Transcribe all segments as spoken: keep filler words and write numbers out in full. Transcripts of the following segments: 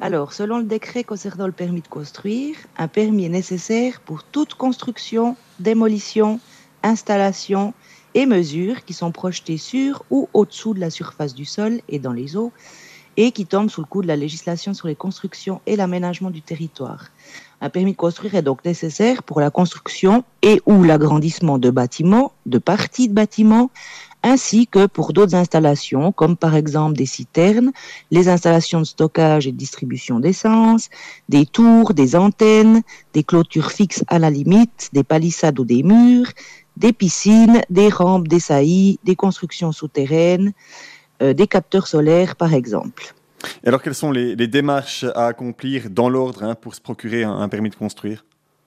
Alors, selon le décret concernant le permis de construire, un permis est nécessaire pour toute construction, démolition, installation et mesures qui sont projetées sur ou au-dessous de la surface du sol et dans les eaux et qui tombent sous le coup de la législation sur les constructions et l'aménagement du territoire. Un permis de construire est donc nécessaire pour la construction et ou l'agrandissement de bâtiments, de parties de bâtiments, ainsi que pour d'autres installations, comme par exemple des citernes, les installations de stockage et de distribution d'essence, des tours, des antennes, des clôtures fixes à la limite, des palissades ou des murs, des piscines, des rampes, des saillies, des constructions souterraines, euh, des capteurs solaires par exemple. Et alors, quelles sont les, les démarches à accomplir dans l'ordre hein, pour se procurer un, un permis de construire ?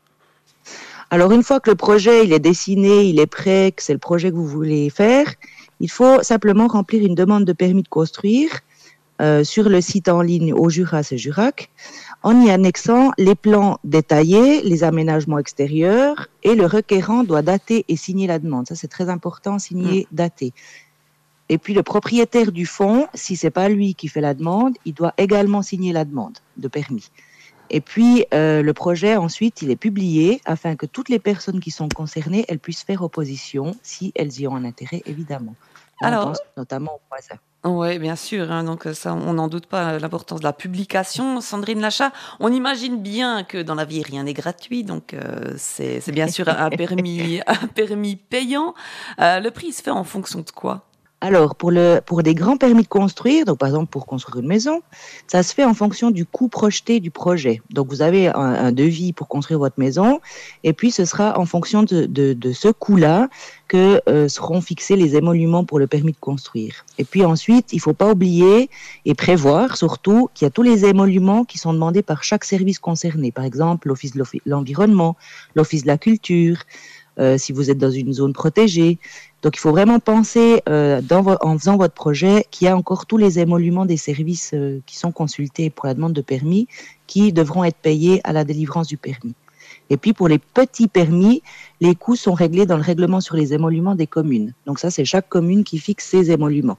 Alors, une fois que le projet il est dessiné, il est prêt, que c'est le projet que vous voulez faire, il faut simplement remplir une demande de permis de construire euh, sur le site en ligne au Juras et Jurac, en y annexant les plans détaillés, les aménagements extérieurs, et le requérant doit dater et signer la demande. Ça, c'est très important, signer, mmh. dater. Et puis, le propriétaire du fonds, si c'est pas lui qui fait la demande, il doit également signer la demande de permis. Et puis, euh, le projet, ensuite, il est publié afin que toutes les personnes qui sont concernées, elles puissent faire opposition si elles y ont un intérêt, évidemment. Là, Alors, on pense notamment aux voisins. Oui, bien sûr. Hein, donc ça, on n'en doute pas, l'importance de la publication. Sandrine Lachat, on imagine bien que dans la vie, rien n'est gratuit. Donc, euh, c'est, c'est bien sûr un permis, un permis payant. Euh, le prix se fait en fonction de quoi ? Alors, pour, le, pour des grands permis de construire, donc par exemple pour construire une maison, ça se fait en fonction du coût projeté du projet. Donc, vous avez un, un devis pour construire votre maison, et puis ce sera en fonction de, de, de ce coût-là que euh, seront fixés les émoluments pour le permis de construire. Et puis ensuite, il ne faut pas oublier et prévoir surtout qu'il y a tous les émoluments qui sont demandés par chaque service concerné. Par exemple, l'Office de l'environnement, l'Office de la culture, euh, si vous êtes dans une zone protégée. Donc, il faut vraiment penser, euh, dans vo- en faisant votre projet, qu'il y a encore tous les émoluments des services euh, qui sont consultés pour la demande de permis, qui devront être payés à la délivrance du permis. Et puis, pour les petits permis, les coûts sont réglés dans le règlement sur les émoluments des communes. Donc ça, c'est chaque commune qui fixe ses émoluments.